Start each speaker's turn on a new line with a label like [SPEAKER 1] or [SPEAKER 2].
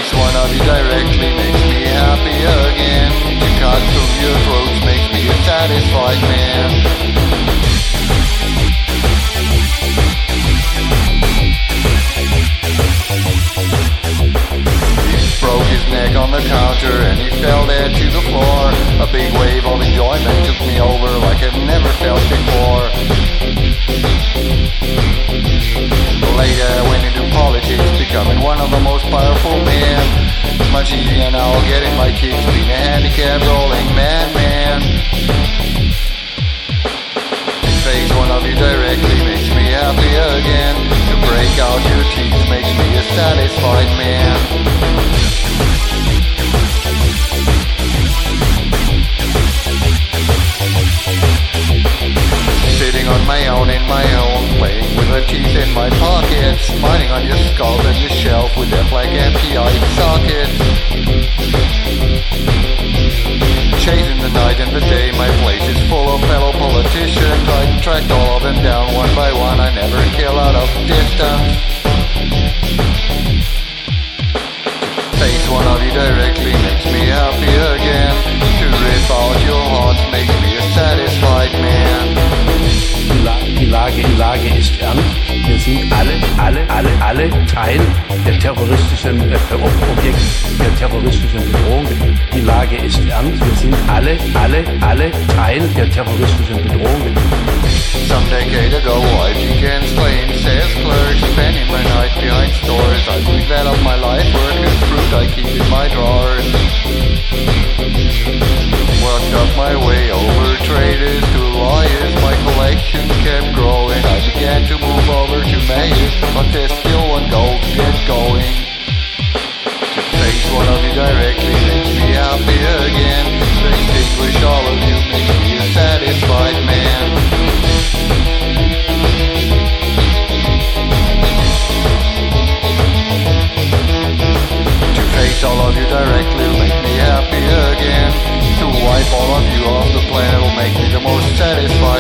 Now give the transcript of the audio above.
[SPEAKER 1] face one of you directly makes me happy again. To cut through your throats makes me a satisfied man. Broke his neck on the counter and he fell there to the floor. A big wave of enjoyment took me over like I've never felt before. Later I went into politics, becoming one of the most powerful men. Much easier now getting my kicks, being a handicapped rolling man. To face one of you directly makes me happy again. To break out your teeth makes me a satisfied man. Sitting on my own in my home, playing with the teeth in my pockets, smiling on your skull and your shelf with that like empty-eyed sockets. Chasing the night and the day, my place is full of fellow politicians. I tracked all of them down one by one, I never kill out of distance. Face one of you directly makes me happy again. To rip out your heart makes me a satisfied man.
[SPEAKER 2] Die Lage ist ernst. Wir sind alle Teil der terroristischen Objekt der terroristischen Bedrohung. Die Lage ist ernst. Wir sind alle Teil der terroristischen Bedrohung.
[SPEAKER 1] Some decade ago I began slaying sales clerks, spending my night behind stores. I developed my life work as fruit I keep in my drawers. Worked up my way over traders to lawyers, my collection kept growing. I began to move over to mayors, but there's still one goal to get going. To face one of you directly makes me happy again. To extinguish all of you makes me a satisfied man. To face all of you directly will make me happy again. To wipe all of you off the planet will make me the most satisfied